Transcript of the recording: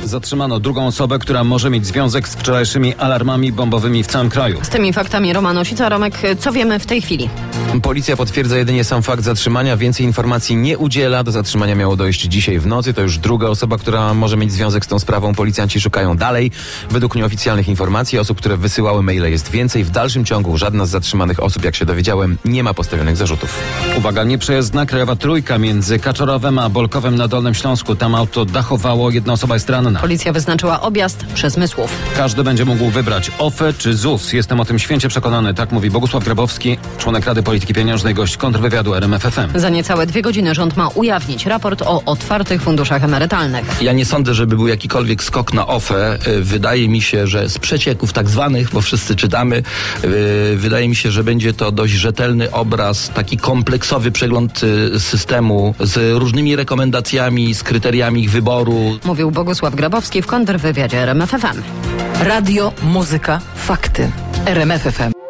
Zatrzymano drugą osobę, która może mieć związek z wczorajszymi alarmami bombowymi w całym kraju. Z tymi faktami Roman Osica. Romek, co wiemy w tej chwili? Policja potwierdza jedynie sam fakt zatrzymania. Więcej informacji nie udziela. Do zatrzymania miało dojść dzisiaj w nocy. To już druga osoba, która może mieć związek z tą sprawą. Policjanci szukają dalej. Według nieoficjalnych informacji osób, które wysyłały maile, jest więcej. W dalszym ciągu żadna z zatrzymanych osób, jak się dowiedziałem, nie ma postawionych zarzutów. Uwaga, nieprzejezdna krajowa trójka między Kaczorowem a Bolkowem na Dolnym Śląsku. Tam auto dachowało, jedna osoba jest ranna. Policja wyznaczyła objazd przez Mysłów. Każdy będzie mógł wybrać OFE czy ZUS. Jestem o tym święcie przekonany, tak mówi Bogusław Grabowski, członek Rady Polityki Pieniężnej, gość kontrwywiadu RMF FM. Za niecałe 2 godziny rząd ma ujawnić raport o otwartych funduszach emerytalnych. Ja nie sądzę, żeby był jakikolwiek skok na OFE. Wydaje mi się, że z przecieków tak zwanych, bo wszyscy czytamy, wydaje mi się, że będzie to dość rzetelny obraz, taki kompleksowy przegląd systemu z różnymi rekomendacjami, z kryteriami ich wyboru. Mówił Bogusław Grabowski w kontrwywiadzie RMF FM. Radio, muzyka, fakty. RMF FM.